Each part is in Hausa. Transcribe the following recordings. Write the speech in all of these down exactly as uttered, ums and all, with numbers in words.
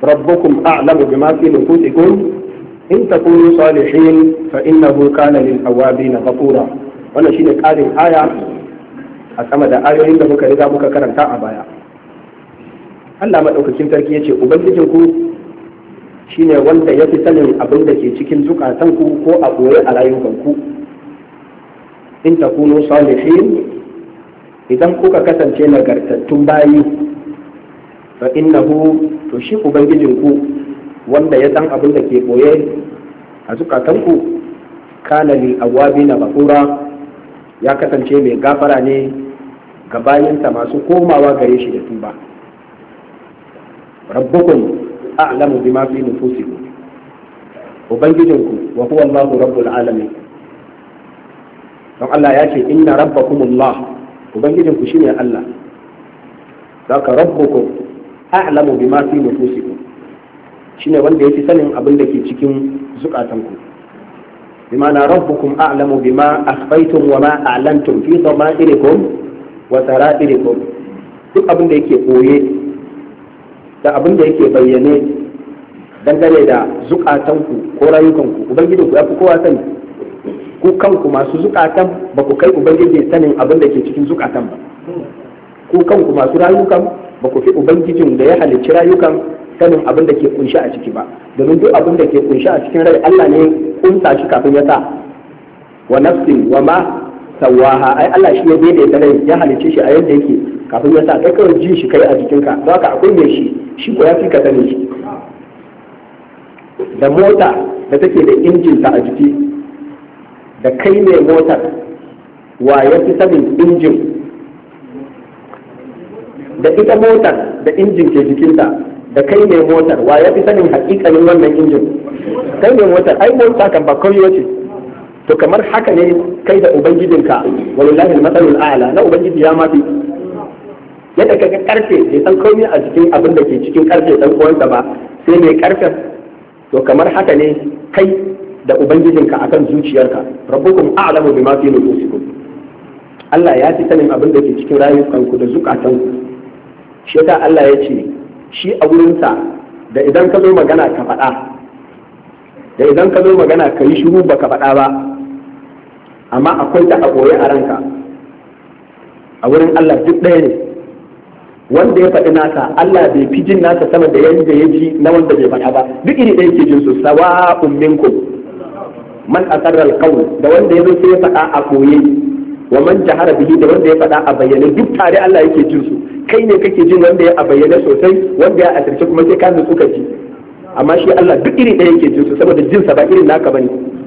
rabbukum a'lamu bima fi nufusikum in takunu salihin fa innahu kana lil awabin ghafura. Wannan shine ƙarin aya a sama da ayoyin da muka riga muka karanta a baya. Allah madaukakin sarki yace ubangijinku shine wanda ya fi sanin abin da ke cikin zukatanku ko a ɓoye a rayukanku. In takunu salihin, idan kuka kasance nagartattun bayi, fa innahu, to shi ubangijinku wanda ya san abin da ke ɓoye a zukatanku, kana lil awwabina ghafura, ya kasance mai gafara ne ga bayinsa masu komawa gare shi da tuba. rabbukum a'lamu bima fi nufusikum, ubangijinku wa huwa Allahu rabbul alamin. don Allah ya ce inna rabbakumullah, ubangijinku shine Allah. zaka rabbukum a'lamu bima fi nufusikum, shine wanda yake sanin abin da ke cikin zukatanku. bimana rabbukum a'lamu bima akhfaytum wa ma a'lantum fi dhama'irikum wa sara'irikum, duk abin da yake koye da abin da yake bayyane dangane da zukatanku ko rayukanku, ubangijinku ya fi kowa sani. ku kanku masu zukatan ba ku kai ubangiji sanin abin da ke cikin zukatan ba. ku kanku masu rayukan ba ku fi ubangijin da ya halicci rayukan sanin abin da ke kunshi a ciki ba, domin duk abin da ke kunshi a cikin rai Allah ne kunsa shi kafin ya sa. wa nafsin wa ma sawaha, ai Allah shi ya daidaita rai ya halicce shi a yadda yake kafin ya sa, kai kawai ji shi kai a jikinka, don haka akwai mai shi shi ko ya fi ka sani shi. da mota da take da injinta a jiki, da kai mai motar wa ya fi sanin injin, da ita motar da injin ke jikinta, da kai mai motar wa ya fi sanin hakikalin wannan injin. kai mai motar ai mota kan ba kawai wace. to kamar haka ne kai da ubangijinka, wallahi al-masalul a'la, na ubangiji ya mafi. yadda kaga karfe bai san komai a cikin abin da ke cikin karfe dan uwansa ba, sai mai karfen, to kamar haka ne kai da ubangijinka akan zuciyarka. rabbukum a'lamu bima fi nufusikum, Allah ya fi sanin abin da ke cikin rayukanku da zukatanku. shi yasa Allah ya ce shi a wurinsa da idan ka zo magana ka faɗa, da idan ka zo magana ka yi shiru baka faɗa ba, amma akwai ta a ɓoye a ranka, a wurin Allah duk ɗaya ne. wanda ya faɗi nasa Allah bai fi jin nasa sama da yadda ya ji na wanda bai faɗa ba, duk iri ɗaya ke jin su. sawa'un minkum man asarra al-qawl, da wanda ya zo sai ya faɗa a koye, wa man jahara bihi, da wanda ya faɗa a bayyane, duk tare Allah yake jin su. kai ne kake jin wanda ya a bayyane sosai, wanda ya asirce kuma sai ka nutsu ka ji, amma shi Allah duk iri ɗaya yake jin su, saboda jin sa ba irin naka bane.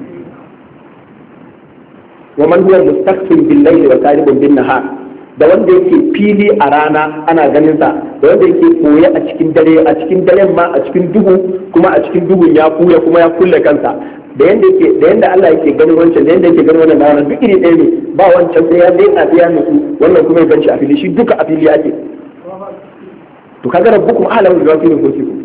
wa man huwa mustaqim bil layli wa saribun bin nahar, da wanda yake fili a rana ana ganin sa, da wanda yake koye a cikin dare, a cikin daren ma a cikin duhu, kuma a cikin duhun ya kuya kuma ya kulle kansa, da yanda yake da yanda Allah yake ganin wancan, da yanda yake ganin wannan rana duk iri ɗaya ne. ba wancan sai ya dai a biya musu, wannan kuma ya ganci a fili, shi duka a fili ake. to kaga rabbukum a'lamu bima fi nufusikum,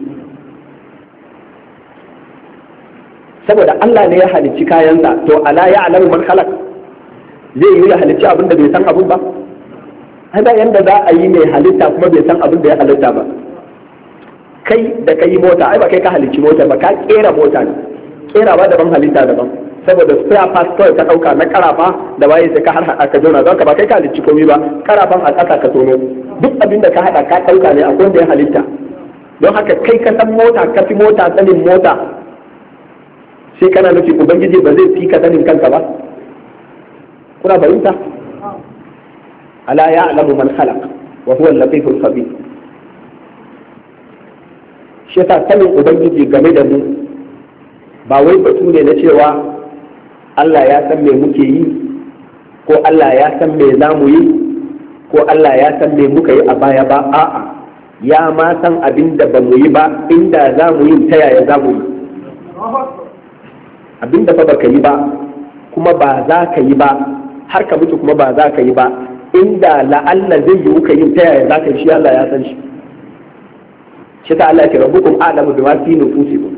saboda Allah ne ya halicci kayansa, to ala ya'lamu man khalaq, zai yi ya halicci abin da bai san abin ba. hada yanda za a yi mai halitta kuma bai san abin da ya halitta ba. kai da kai mota, ai ba kai ka halicci mota ba, ka kera mota ne. kera ba daban, halitta daban, saboda spare parts kawai ka dauka na karafa da waye sai ka har hada ka jona, don ka ba kai ka halicci komai ba, karafan a ƙasa ka tono, duk abin da ka hada ka dauka ne akwai wanda ya halitta. don haka kai ka san mota, ka fi mota sanin mota, sai kana nufi ubangiji ba zai fi ka sanin kanka ba? kuna fahimta? ala ya'lamu man khalaq wa huwa al-latiful khabir. shi yasa sanin ubangiji game da mu ba wai batu ne na cewa Allah ya san me muke yi, ko Allah ya san me za mu yi, ko Allah ya san me muka yi a baya ba. a'a, ya ma san abin da ba mu yi ba, inda za mu yi ta yaya za mu yi. abin da fa baka yi ba kuma ba za ka yi ba, har ka mutu kuma ba za ka yi ba, inda la'alla zai yi ka yin ta yaya za ka yi, shi Allah ya san shi. shi ta Allah ya ce rabbukum a'lamu bima fi nufusikum.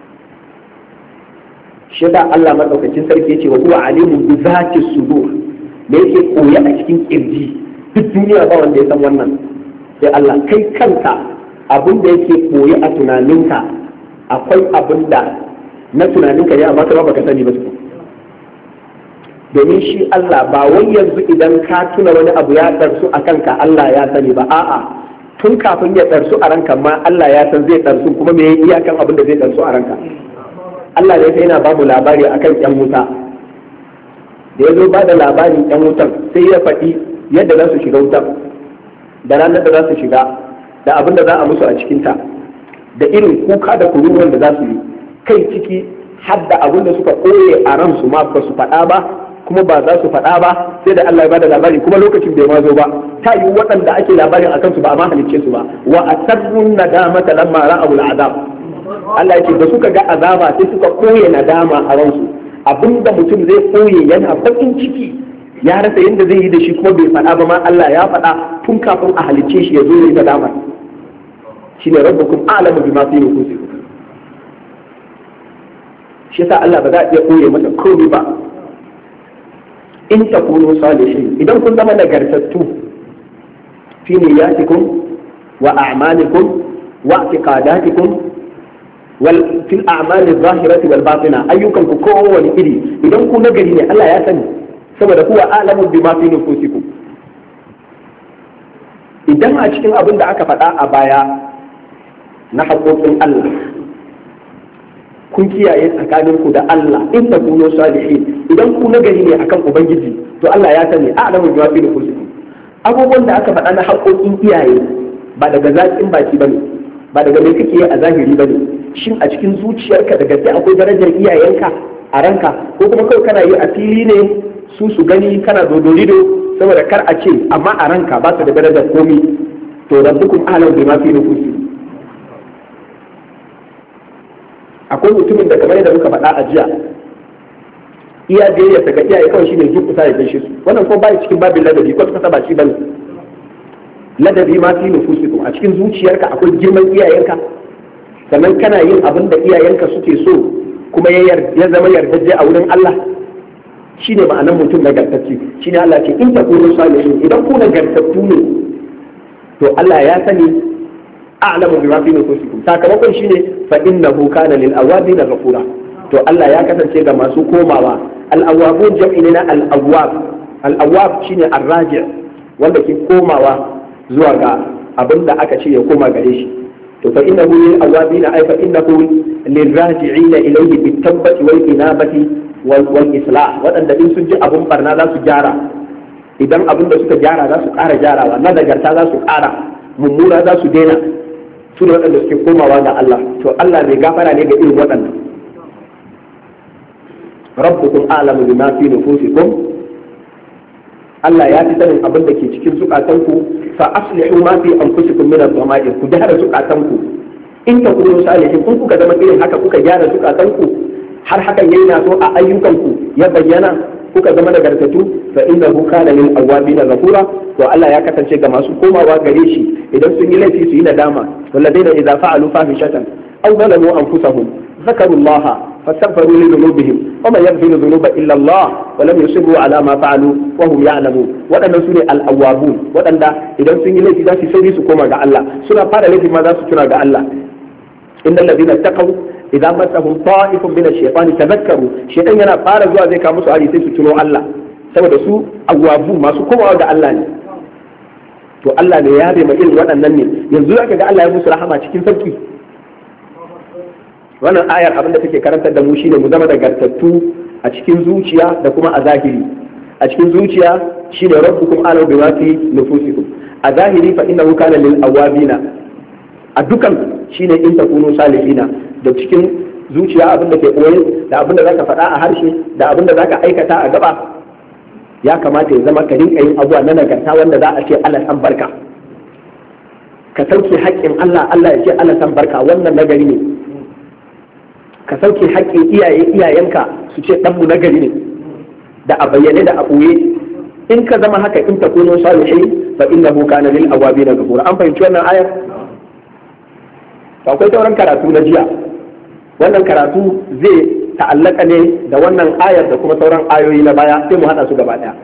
shi ta Allah madaukakin sarki yace wa huwa alimun bi zati sudur, me yake koya a cikin kirji, duk duniya ba wanda ya san wannan sai Allah. kai kanka abin da yake koyi a tunaninka akwai abin da na tunaninka ne amma kuma baka sani ba su. Domin shi Allah ba wai yanzu idan ka tuna wani abu ya tsarsu a kanka Allah ya sani ba, a'a tun kafin ya tsarsu a ranka ma Allah ya san zai tsarsu, kuma me iyakan abin da zai tsarsu a ranka. Allah ne sai yana ba mu labari akan yan wuta, da ya zo ba da labarin yan wutan sai ya faɗi yadda za su shiga wutan, da ranar da za su shiga, da abin da za a musu a cikinta, da irin kuka da kururuwan da za su yi, kai ciki har da abin da suka ɓoye a ransu ma ba su faɗa ba, kuma ba za su faɗa ba sai da Allah ya bada labari, kuma lokacin bai ma zo ba. Ta yi waɗanda ake labarin akan su ba a ma halicce su ba. Wa asarrun nadamata lamma ra'aw al'azab. Allah ya ce da suka ga azaba sai suka koye nadama a ransu. Abinda mutum zai koye yana bakin ciki, ya rasa yadda zai yi da shi kuma bai faɗa ba ma Allah ya faɗa tun kafin a halicce shi ya zo ya yi nadama. Shine rabbukum a'lamu bima fi nufusikum. Shi yasa Allah ba za a iya koye masa komai ba. In takunu salihin, idan kun zama nagartattu fi niyyatikum wa a'malikum wa i'tiqadatikum wal fil a'mali adh-dhahirati wal batina, ayyukan ku kowani iri idan ku nagari ne Allah ya sani, saboda huwa a'lamu bima fi nufusikum. Idan a cikin abin da aka faɗa a baya na haƙoƙin Allah kun kiyaye tsakaninku da Allah, in takunu salihin, idan ku nagari ne akan ubangiji to Allah ya sani a'lamu bima fi nufusikum. Abubuwan da aka faɗa na haƙoƙin iyaye ba daga zaƙin baki bane, ba daga mai kake a zahiri bane. Shin a cikin zuciyarka da gaske akwai darajar iyayenka a ranka, ko kuma kawai kana yi a fili ne su su gani kana dodorido saboda kar a ce, amma a ranka ba su da darajar komi? To rabbukum a'lamu bima fi nufusikum. Akwai mutumin da kamar yadda muka faɗa a jiya, iya biyayya ta ga iyaye kawai shine duk kusa ya gaishe su, wannan ko bai cikin babin ladabi, ko kasa ba shi bane. Ladabi ma fi nufusikum, a cikin zuciyarka akwai girman iyayenka, sannan kana yin abin da iyayenka suke so kuma ya zama yardajje a wurin Allah, shine ma'anar mutum nagartacce. Shine Allah ce in takunu salihin, idan ku nagartattu ne to Allah ya sani a'lamu bima fi nufusikum. Sakamakon shine fa innahu kana lil awabin ghafura, to Allah ya kasance ga masu komawa. Al awabun jam'i ne na al awwab. Al awwab shine ar-raji' wanda ke komawa zuwa ga abinda aka ce ya koma gare shi. To fa innahu lil awabin ay fa innahu lil raji'ina ilayhi bit tawbati wal inabati wal wal islah, wadanda in sun ji abun barna za su gyara, idan abin da suka gyara za su ƙara gyarawa, na nagarta za su ƙara, mummuna za su daina. Su ne waɗanda suke komawa ga Allah, to Allah mai gafara ne ga irin waɗanda. Rabbukum a'lamu bima fi nufusikum, Allah ya fi sanin abin da ke cikin zukatanku, fa aslihu ma fi anfusikum min adh-dhama'ir, ku gyara zukatanku. In ta kunu salihin, kun kuka zama irin haka kuka gyara zukatanku, har hakan yayi na so a ayyukanku ya bayyana, kuka zama nagartatu, fa innahu kana lil awwabin ghafura, to Allah ya kasance ga masu komawa gare shi idan sun yi laifi su yi nadama. Walladheena idza fa'alu fahishatan aw zalamu anfusahum ذكروا الله فاستغفروا لذنوبهم وما يغفر الذنوب الا الله ولم يصروا على ما فعلوا وهم يعلمون. waɗannan sune al-awwabun, waɗanda idan sun yi laifi za su sauri su koma ga Allah, suna fara laifi ma za su tuna ga Allah. innal ladina taqaw idza massahum ta'ifun min ash-shaytani tadhakkaru, shaytan yana fara zuwa zai kawo musu hari sai su tuno Allah, saboda su awwabu masu komawa ga Allah ne. To Allah ne ya bai ma irin waɗannan ne, yanzu zaka ga Allah ya musu rahama cikin sauki. Wannan ayar abin da take karantar da mu shine mu zama nagartattu a cikin zuciya da kuma a zahiri. A cikin zuciya shine rabbukum a'lamu bima fi nufusikum, a zahiri fa innahu kana lil awabina, a dukan shine in takunu salihina. Da cikin zuciya abin da ke koyi da abin da zaka faɗa a harshe da abin da zaka aikata a gaba, ya kamata ya zama ka rinka yin abuwa na nagarta wanda za a ce Allah san barka. Ka sauke haƙƙin Allah, Allah ya ce Allah san barka, wannan nagari ne. Ka sauke haƙƙin iyaye iyayenka su ce ɗanmu nagari ne, da a bayyane da a ɓoye. In ka zama haka in takunu salihin fa innahu kana lil awabin ghafura. An fahimci wannan ayar? Akwai sauran karatu na jiya. Wannan karatu zai ta'allaka ne da wannan ayar da kuma sauran ayoyi na baya, sai mu haɗa su gaba ɗaya.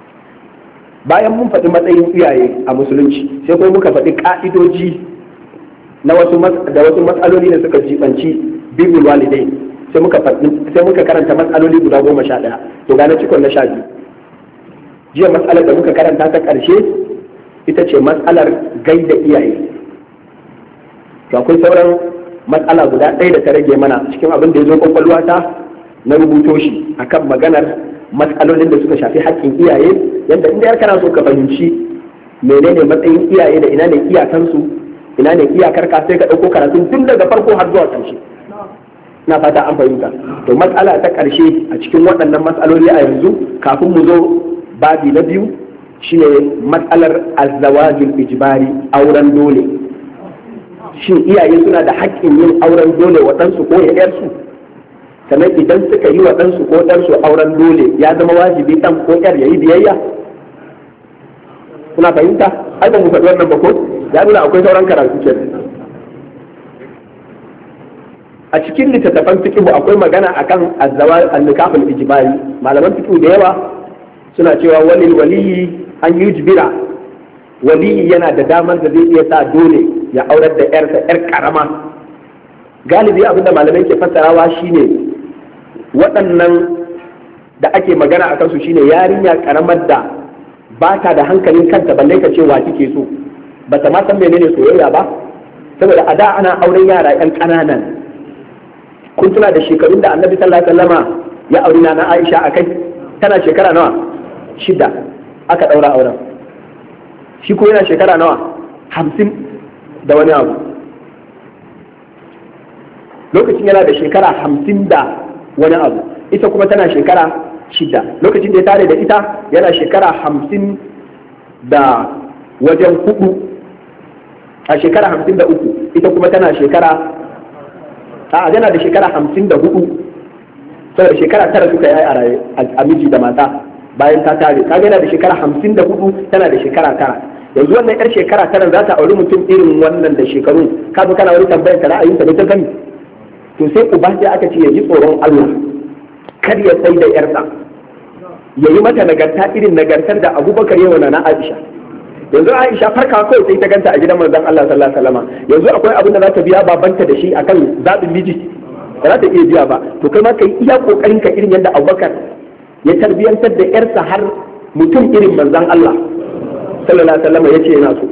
Bayan mun faɗi matsayin iyaye a musulunci, sai kuma muka faɗi ƙa'idoji na wasu da wasu matsaloli da suka jibanci bibul walidai sai muka sai muka karanta matsaloli guda goma sha ɗaya to ga na cikon na sha biyu. Jiya matsalar da muka karanta ta ƙarshe ita ce matsalar gaida iyaye. To akwai sauran matsala guda ɗaya da ta rage mana cikin abin da ya zo kwakwalwa ta na rubuto shi akan maganar matsalolin da suka shafi haƙƙin iyaye, yadda inda yar kana so ka fahimci menene matsayin iyaye da ina ne iyakansu, ina ne iyakar ka, sai ka ɗauko karatun tun daga farko har zuwa ƙarshe. Na fata an fahimta. To matsala ta ƙarshe a cikin waɗannan matsaloli a yanzu kafin mu zo babi na biyu shine matsalar azzawajin ijbari, auren dole. Shin iyaye suna da haƙƙin yin auren dole wa ɗansu ko ya ƴarsu? Sannan idan suka yi wa ɗansu ko ɗansu auren dole ya zama wajibi ɗan ko ƴar ya yi biyayya? Kuna fahimta? Ai ba mu faɗi wannan ba ko? Ya nuna akwai sauran karatu kenan. A cikin littattafan fiqh akwai magana akan azzawaj an-nikahul ijbari. Malaman fiqh da yawa suna cewa walil waliyi an yujbira, waliyi yana da damar da zai iya sa dole ya aurar da ƴarsa ƴar karama. Galibi abinda malamai ke fassarawa shine waɗannan da ake magana a kansu shine yarinya karamar da ba ta da hankalin kanta balle ka ce wa kike so, ba ta ma san menene soyayya ba, saboda a da ana auren yara ƴan ƙananan. Kun tuna da shekarun da annabi sallallahu alaihi wasallama ya auri na Aisha akai, tana shekara nawa? Shida aka daura auren. Shi ko yana shekara nawa? Hamsin da wani abu. Lokacin yana da shekara hamsin da wani abu, ita kuma tana shekara shida. Lokacin da ya tare da ita yana shekara hamsin da wajen hudu, a shekara hamsin da uku, ita kuma tana shekara a yana da shekara hamsin da hudu, saboda shekara tara suka yi a raye a miji da mata bayan ta tare. Kaga yana da shekara hamsin da hudu, tana da shekara tara. Yanzu wannan yar shekara tara za ta auri mutum irin wannan da shekarun, ka zo kana wani tambayar ta ra'ayinsa da ta sani. To sai uba sai aka ce ya ji tsoron Allah, kar ya sai da yarsa, ya yi mata nagarta irin nagartar da Abubakar yawa na Aisha. Yanzu Aisha farka kawai sai ta ganta a gidan manzon Allah sallallahu alaihi wasallam. Yanzu akwai abin da za ta biya babanta da shi akan zaɓin miji, ba za ta iya biya ba. To kai ma kai iya kokarin ka irin yadda Abubakar ya tarbiyantar da yarsa har mutum irin manzon Allah sallallahu alaihi wasallam yace yana so.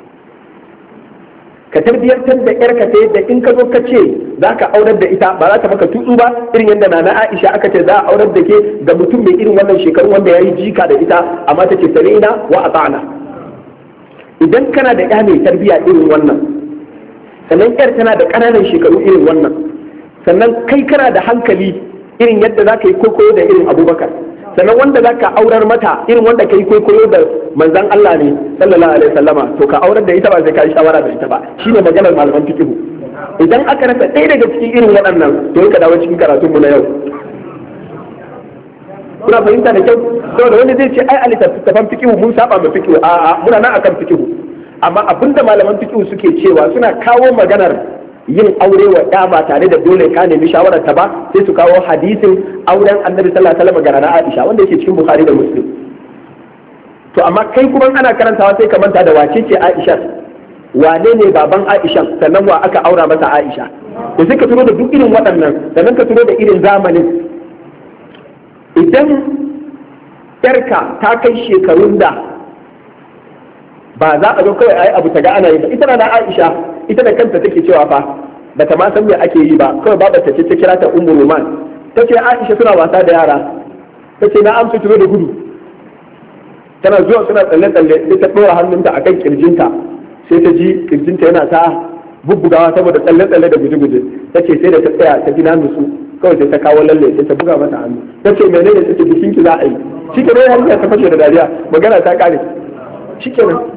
Ka tarbiyantar da yarka ta yadda in ka zo ka ce za ka aurar da ita ba za ta maka tutsu ba, irin yadda nana Aisha aka ce za a aurar da ke ga mutum mai irin wannan shekaru wanda ya yi jika da ita, amma ta ce sami'na wa ata'na. Idan kana da ƴa mai tarbiya irin wannan, sannan ƴar tana da ƙananan shekaru irin wannan, sannan kai kana da hankali irin yadda za ka yi kwaikwayo da irin Abubakar, sannan wanda za ka aurar mata irin wanda ka yi kwaikwayo da manzan Allah ne sallallahu alaihi wasallama, to ka aurar da ita ba sai ka yi shawara da ita ba. Shine maganar malaman fiqh. Idan aka rasa ɗaya daga cikin irin waɗannan, to ka dawo cikin karatunmu na yau. Kuna fahimta da kyau? Saboda wanda zai ce ai a littattafan fiqh mun saba ma fiqh, a'a muna nan akan fiqh. Amma abinda malaman fiqh suke cewa suna kawo maganar yin aure wa ɗa ba tare da dole ka nemi shawarar ta ba, sai su kawo hadisin auren Annabi sallallahu alaihi wasallam ga Nana Aisha wanda yake cikin Bukhari da Muslim. To amma kai kuma ana karantawa sai ka manta da wace ce Aisha, wane ne baban Aisha, sannan wa aka aura masa Aisha. To sai ka tuno da duk irin waɗannan, sannan ka tuno da irin zamanin. Idan yarka ta kai shekarun da ba za a zo kawai a yi abu ta ga ana yi ba, ita na Aisha ita da kanta take cewa fa ba ta ma san me ake yi ba, kawai babar ta ce ta kira ta Ummu Ruman, ta ce Aisha suna wasa da yara, ta ce na amsa tuno da gudu, tana zuwa suna tsalle tsalle sai ta ɗora hannunta akan kirjinta, sai ta ji kirjinta yana ta bubbugawa saboda tsalle tsalle da guje guje, ta ce sai da ta tsaya ta ji na nutsu, kawai sai ta kawo lalle sai ta buga mata hannu, ta ce menene ta ce bikin ki za a yi, shi ke har ta fashe da dariya, magana ta kare shi kenan.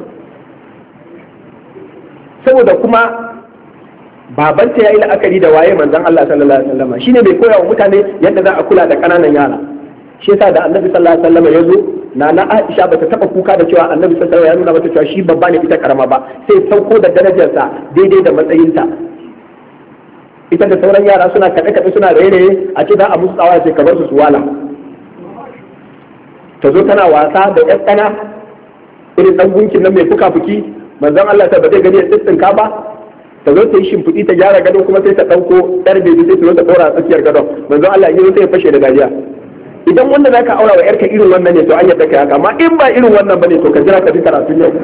Saboda kuma babanta ya yi la'akari da waye manzon Allah sallallahu alaihi wasallam, shine bai koya wa mutane yadda za a kula da ƙananan yara. Shi yasa da Annabi sallallahu alaihi wasallam ya zo, nana Aisha bata taba kuka da cewa Annabi sallallahu alaihi wasallam ya nuna mata cewa shi babba ne ita karama ba, sai sauko da darajarsa daidai da matsayinta. Ita da sauran yara suna kaɗe-kaɗe suna raye-raye, a ce za a musu tsawa sai ka bar su su wala. Ta zo tana wasa da ƴan ƙana irin ɗan gunkin nan mai fuka-fuki, manzon Allah ta ba zai gani ya tsitsinka ba, ta zo ta yi shimfiɗi ta gyara gado kuma sai ta ɗauko yar bebi sai ta zo ta ɗora a tsakiyar gadon manzo Allah ya yi sai ya fashe da dariya. Idan wanda za ka aura wa yarka irin wannan ne to an yadda kai haka, amma in ba irin wannan bane to ka jira ka bi karatun yau.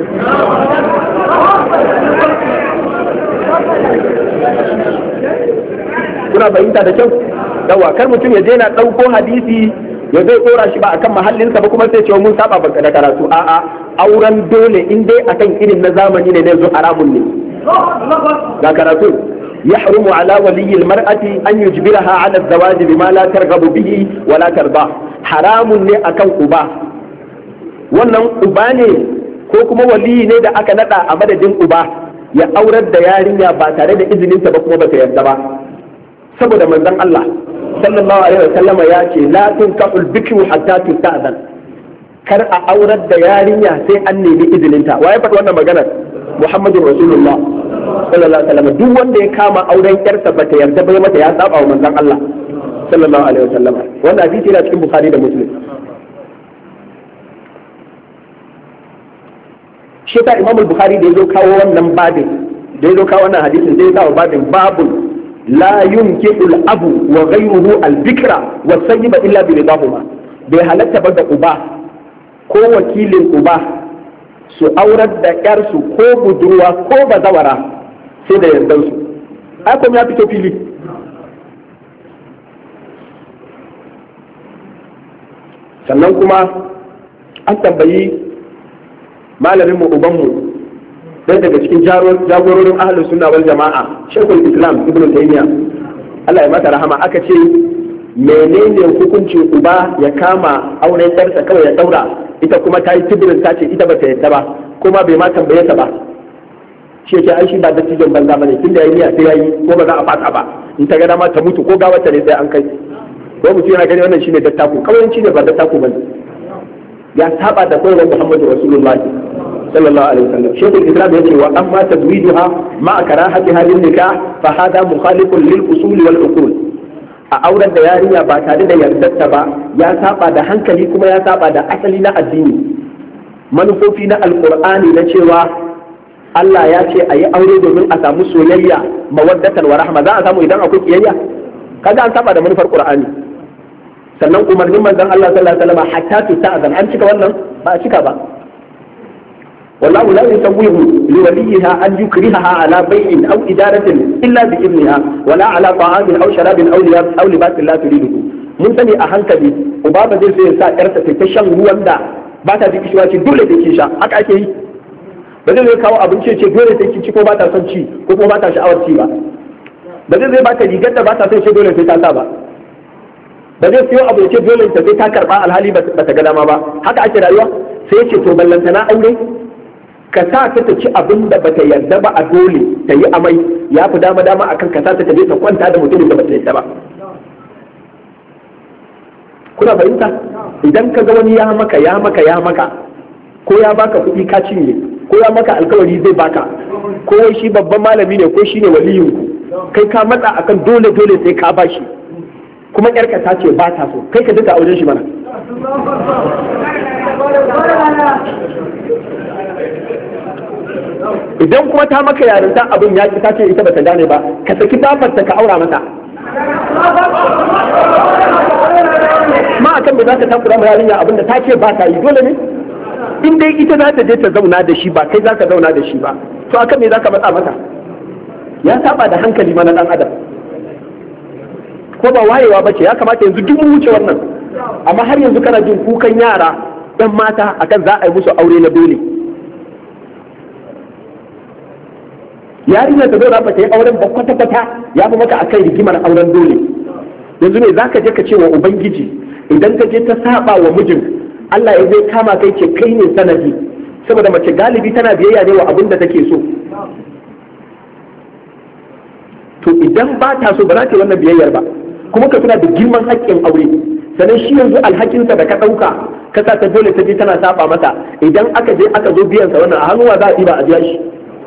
Kuna fahimta da kyau? Yawa kar mutum ya daina ɗauko hadisi ya zai ɗora shi ba akan mahallinsa ba kuma sai cewa mun saba baka da karatu. A'a, auren dole in dai akan irin na zamani ne yanzu haramun ne. Ga karatu يحرم على ولي المرأة أن يجبرها على الزواج بما لا ترغب به ولا ترضى. حرام ne akan uba, wannan uba ne ko kuma waliyi ne da aka nada a madadin uba ya aurar da yarinya ba tare da izininta ba kuma ba ta yarda ba, saboda manzon Allah sallallahu alaihi wasallama ya ce la tunkahul bikru hatta tusta'zan, kar a aurar da yarinya sai an nemi izininta. Wa ya faɗi wannan maganar? Muhammadu Rasulullah sallallahu alaihi wasallam. Duk wanda ya kama auren yarsa bata yarda bai mata ya saba wa manzon Allah sallallahu alaihi wasallam. Wannan hadisi yana cikin Bukhari da Muslim. Shi ta Imam Bukhari da yazo kawo wannan babin, da yazo kawo wannan hadisin sai ya kawo babin babun la yunkihu al-abu wa ghayruhu al-bikra wa sayyiba illa bi ridahuma. Bai halatta ba da uba ko wakilin uba su aurar da yarsu ko budurwa ko bazawara sai da yardansu. Ai kuma ya fito fili. Sannan kuma an tambayi malamin mu ubanmu ɗaya daga cikin jagororin ahlus sunna wal jama'a Sheikhul Islam Ibn Taymiyyah Allah ya mata rahama, aka ce menene hukuncin uba ya kama auren yarsa kawai ya daura, ita kuma ta yi tibirin ta ce ita ba ta yadda ba kuma bai ma tambaye ta ba. Shi yake ai shi ba dattijon banza bane, tunda yayi niyya sai yayi ko ba za a fata ba, in ta ga dama ta mutu ko gawarta ne sai an kai. Ko mutum yana gani wannan shine dattako, kawayanci ne ba dattako bane, ya saba da koyarwar Muhammadu Rasulullahi sallallahu alaihi wasallam. Sheikhul Islam yace wa amma tazwijuha ma karahati hadin nikah fa hada mukhalifun lil usul wal uqul. A auren da yarinya ba tare da yardarta ba ya saba da hankali kuma ya saba da asali na addini. Manufofi na alqur'ani na cewa Allah ya ce a yi aure domin a samu soyayya, mawaddatan wa rahma, za a samu idan akwai kiyayya? Kaga an saba da manufar Qur'ani. Sannan umarnin manzon Allah sallallahu alaihi wasallam hatta tuta'zan, an cika wannan ba a cika ba. والله لا يسويه لوليها أن يكرهها على بيع أو إدارة إلا بإذنها ولا على طعام أو شراب أو لباس لا تريده. mun sani a hankali uba ba zai so ya sa yarsa ta shan ruwan da ba ta ji kishiwa ce dole da ke sha, haka ake yi. Ba zai zai kawo abinci ce dole sai ki ci ko ba ta son ci ko kuma ba ta sha'awar ci ba. Ba zai zai ba ta rigar da ba ta son ce dole sai ta sa ba. Ba zai siyo abu ya ce dole ta sai ta karba alhali ba ta ga dama ba. Haka ake rayuwa. Sai ya ce to ballantana aure ka sa ta ta ci abin da bata yarda ba a dole ta yi amai, ya fi dama dama akan ka sa ta je ta kwanta da mutumin da bata yarda ba. Kuna fahimta? Idan ka ga wani ya maka ya maka ya maka ko ya baka kuɗi ka cinye ko ya maka alkawari zai baka ko wai shi babban malami ne ko shi ne waliyin ku, kai ka matsa akan dole dole sai ka bashi kuma yarka ta ce ba ta so, kai ka duka auren shi mana. Idan kuma ta maka yarinta abin ya ki ta ce ita bata gane ba, ka saki babarta ka aura mata. Ma akan me za ka takura ma yarinya abin da ta ce ba ta yi, dole ne? In dai ita za ta je ta zauna da shi ba kai za ka zauna da shi ba, to akan me za ka matsa mata? Ya saba da hankali mana dan adam. Ko ba wayewa bace, ya kamata yanzu duk mun wuce wannan. Amma har yanzu kana jin kukan yara ɗan mata akan za a yi musu aure na dole. Yarinya ta zo ba ta yi auren ba kwata-kwata ya fi maka akan rigimar auren dole. Yanzu ne za ka je ka ce wa Ubangiji idan ka je ta saba wa mijin Allah ya zai kama kai ce kai ne sanadi, saboda mace galibi tana biyayya ne wa abin da take so. To idan ba ta so ba za ta yi wannan biyayyar ba, kuma ka tuna da girman haƙƙin aure. Sannan shi yanzu alhakinsa da ka ɗauka ka sa ta dole ta je tana saba masa, idan aka je aka zo biyansa wannan a hannuwa za a ɗiba a biya shi.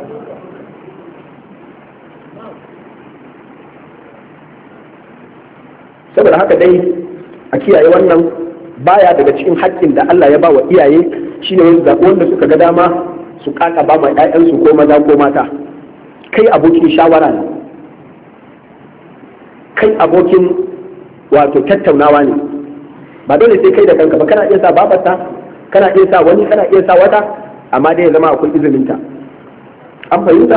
Saboda haka dai a kiyaye wannan, baya daga cikin haƙƙin da Allah ya ba wa iyaye shine wanda suka ga dama su kaka ba ma ƴaƴansu ko maza ko mata. kai abokin shawara ne, kai abokin wato tattaunawa ne, ba dole sai kai da kanka ba, kana iya sa babarta, kana iya sa wani, kana iya sa wata, amma dai ya zama akwai izininta. An fahimta?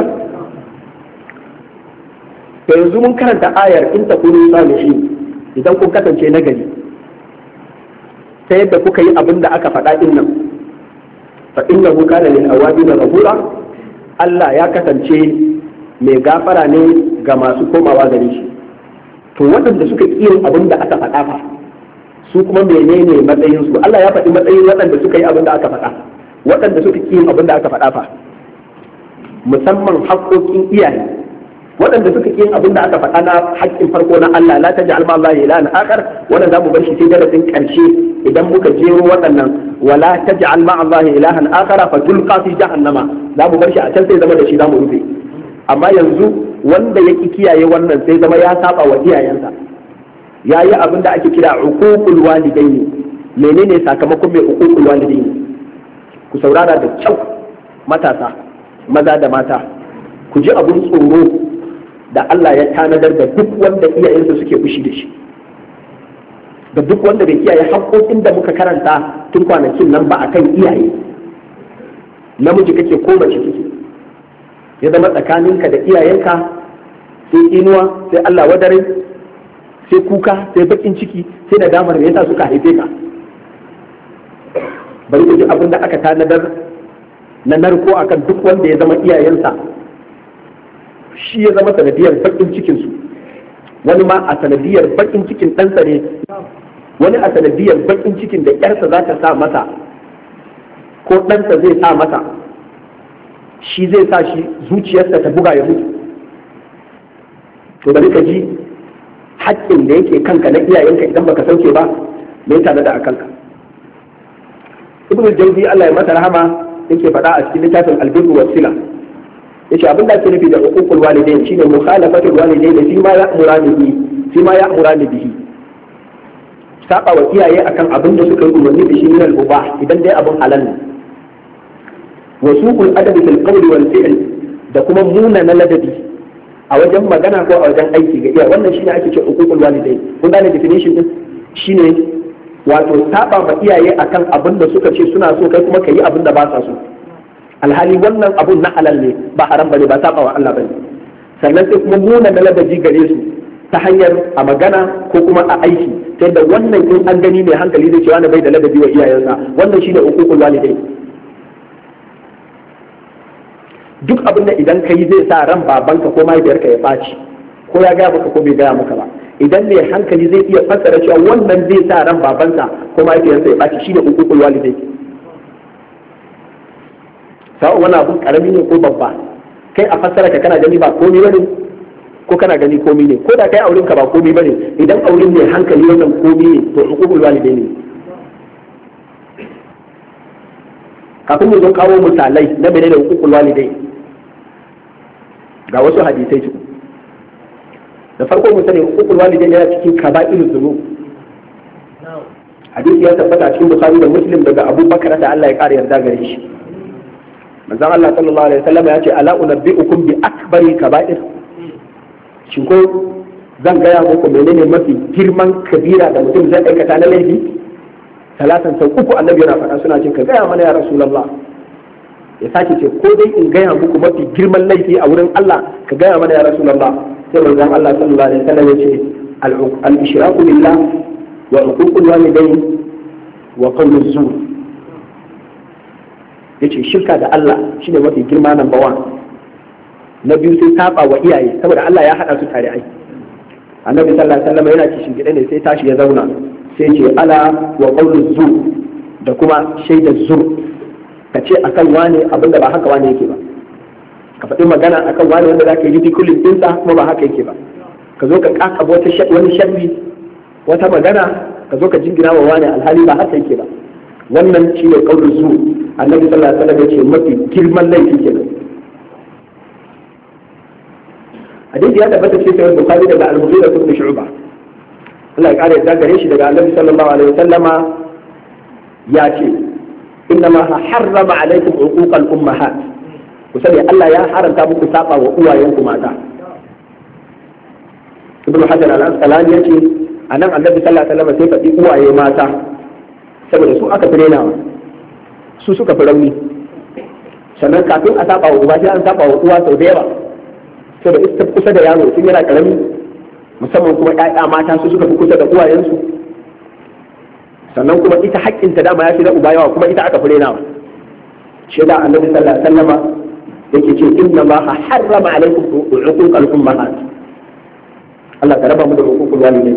To yanzu mun karanta ayar in takunu salihin, idan kun kasance nagari ta yadda kuka yi abin da aka faɗa din nan, fa innahu kana lil awabin ghafura, Allah ya kasance mai gafara ne ga masu komawa gare shi. To waɗanda suka ƙi yin abin da aka faɗa fa, su kuma menene matsayin su? Allah ya faɗi matsayin waɗanda suka yi abin da aka faɗa, waɗanda suka ƙi yin abin da aka faɗa fa, musamman haƙƙoƙin iyaye. Waɗanda suka ƙi yin abin da aka faɗa na haƙƙin farko na Allah, la taj'al ma Allah ilahan akhar, wannan zamu bar shi sai darasin ƙarshe idan muka jero waɗannan, wala taj'al ma Allah ilahan akhar fa tulqa fi jahannama, zamu bar shi a can sai zama da shi zamu rufe. Amma yanzu wanda ya ƙi kiyaye wannan sai zama ya saba wa iyayensa, ya yi abin da ake kira uququl walidaini. Menene sakamakon mai uququl walidaini? Ku saurara da kyau matasa, maza da mata, ku ji abun tsoro da Allah ya tanadar da duk wanda iyayensa suke fushi da shi, da duk wanda bai kiyaye haƙƙoƙin da muka karanta tun kwanakin nan ba akan iyaye. Namiji kake ko mace kake, ya zama tsakaninka da iyayenka sai inuwa, sai Allah wadare, sai kuka, sai bakin ciki, sai da damar da yasa suka haife ka. Bari ku ji abin da aka tanadar na narko akan duk wanda ya zama iyayensa shi ya zama sanadiyar bakin cikinsu, wani ma a sanadiyar bakin cikin ɗansa ne, wani a sanadiyar bakin cikin da ƴarsa za ta sa masa ko ɗansa zai sa masa, shi zai sa shi zuciyarsa ta buga ya mutu. To bari ka ji haƙƙin da yake kanka na iyayenka idan baka sauke ba, me tare da a kanka. Ibn Jawzi Allah ya masa rahama yake faɗa a cikin littafin Al-Birru was-Sila, yace abin da ake nufi da uququl walidain shine mukhalafatul walidain fi ma ya'murani bihi fi ma ya'murani bihi, saba wa iyaye akan abin da suka yi umarni da shi min al-mubah idan dai abin halal ne, wa suqul adabi fil qawli wal fi'l, da kuma muna na ladabi a wajen magana ko a wajen aiki ga iyaye. Wannan shine ake cewa uququl walidain. Kun gane definition din? Shine wato saba ma iyaye akan abin da suka ce suna so kai kuma kai abin da ba sa so, alhali wannan abun na halal ne, ba haram bane, ba saba wa Allah bane. Sannan sai kuma nuna na ladabi gare su ta hanyar a magana ko kuma a aiki, sai da wannan in an gani mai hankali zai cewa na bai da ladabi wa iyayensa. Wannan shine uququl walidai. Duk abin da idan kai zai sa ran babanka ko mahaifiyarka ya ɓaci, ko ya gaya maka ko bai gaya maka ba, idan mai hankali zai iya fassara cewa wannan zai sa ran babansa ko mahaifiyarsa ya ɓaci, shine uququl walidai. Sa'o wani abun karami ne ko babba, kai a fassara ka kana gani ba komi bane ko kana gani komi ne, ko da kai auren ka ba komi bane, idan auren ne hankali wannan komi ne, to uququl walidai ne. Kafin mu zo kawo misalai na menene uququl walidai, ga wasu hadisai su. Da farko mu sani uququl walidai yana cikin kaba'irul dhunub. Hadisi ya tabbata cikin Bukhari da Muslim daga Abu Bakar da Allah ya kare yarda gare shi. Manzon Allah sallallahu alaihi wasallam ya ce ala unabbiukum bi akbari kaba'ir, shin ko zan gaya muku menene mafi girman kabira da mutum zai aikata na laifi? Talatan sau uku annabi yana faɗa, suna ce ka gaya mana ya rasulullah. Ya sake ce ko dai in gaya muku mafi girman laifi a wurin Allah, ka gaya mana ya rasulullah. Sai manzon Allah sallallahu alaihi wasallam ya ce al-ishraku billah wa uququl walidain wa qawlu zur. Yace shirka da Allah shine mafi girma number one. Na biyu sai saba wa iyaye, saboda Allah ya hada su tare ai. Annabi sallallahu alaihi wasallam yana kishin gida ne sai tashi ya zauna, sai ce ala wa qawlu zur, da kuma shaidar zur. Ka ce akan wane abinda ba haka wane yake ba, ka faɗi magana akan wane wanda zaka yi ridiculous ɗinsa kuma ba haka yake ba, ka zo ka kaka wata wani sharri wata magana ka zo ka jingina wa wane alhali ba haka yake ba. Wannan shi ne qawlu zur. Annabi sallallahu alaihi wasallam ya ce mafi girman laifi kenan. Hadisi ya tabbata cikin sahih Bukhari daga Al-Mughira ibn Shu'bah, Allah ya kare da gare shi daga Annabi sallallahu alaihi wasallama ya ce innama harrama alaikum uquqal ummahat, ku sani Allah ya haramta muku saba wa uwayenku mata. Ibn Hajar al-Asqalani yace anan Annabi sallallahu alaihi wasallam sai faɗi uwaye mata saboda su aka fi renawa, su suka fi rauni. Sannan kafin a saba wa uba sai an saba wa uwa sau da yawa, saboda ita kusa da yaro tun yana karami, musamman kuma ƴaƴa mata su suka fi kusa da uwayensu. Sannan kuma ita haƙƙinta dama ya fi na uba yawa, kuma ita aka fi renawa. Shi da Annabi sallallahu alaihi wasallam yake ce inna Allah harrama alaikum uquqal ummahat. Allah ka raba mu da uququl walidai.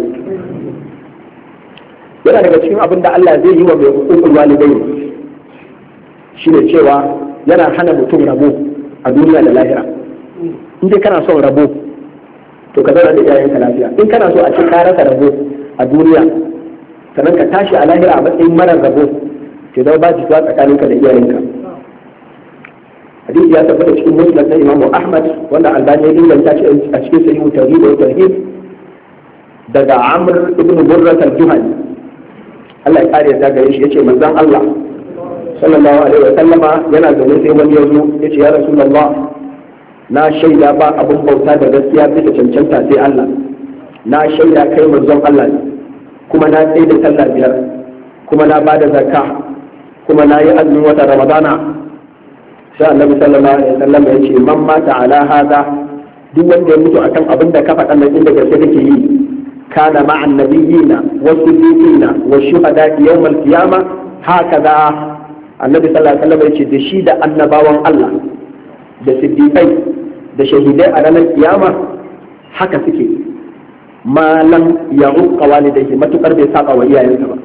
Yana daga cikin abin da Allah zai yi wa mai uququl walidai shine cewa yana hana mutum rabo a duniya da lahira. In dai kana son rabo to ka zauna da iyayenka lafiya. In kana so a ce ka rasa rabo a duniya sannan ka tashi a lahira a matsayin marar rabo ke zama ba jituwa tsakaninka da iyayenka. Hadisi ya tabbata cikin musnad na Imam Ahmad wanda Albani ya inganta shi a cikin sahihu tauhid wa tarhib daga Amr ibn Burrah al-Juhani. Allah ya kare ta gare shi yace manzon Allah sallallahu alaihi wa sallama yana zaune sai wani ya zo yace ya Rasulullah na shaida ba abun bauta da gaskiya bisa cancanta sai Allah, na shaida kai manzon Allah ne, kuma na tsaye da sallah biyar, kuma na bada zakka, kuma na yi azumin wata Ramadana. Sai Annabi sallallahu alaihi wasallam ya ce man mata ala hada, duk wanda ya mutu akan abin da ka faɗa nan inda gaske kake yi, kana ma'an nabiyina was-siddiqina wash-shuhada'i yawm al-qiyamah hakaza. Annabi sallallahu alaihi wasallam ya ce da shi da annabawan Allah da siddiqai da shahidai a ranar kiyama haka suke, malam ya uqa walidayhi, matukar bai saba wa iyayensa ba.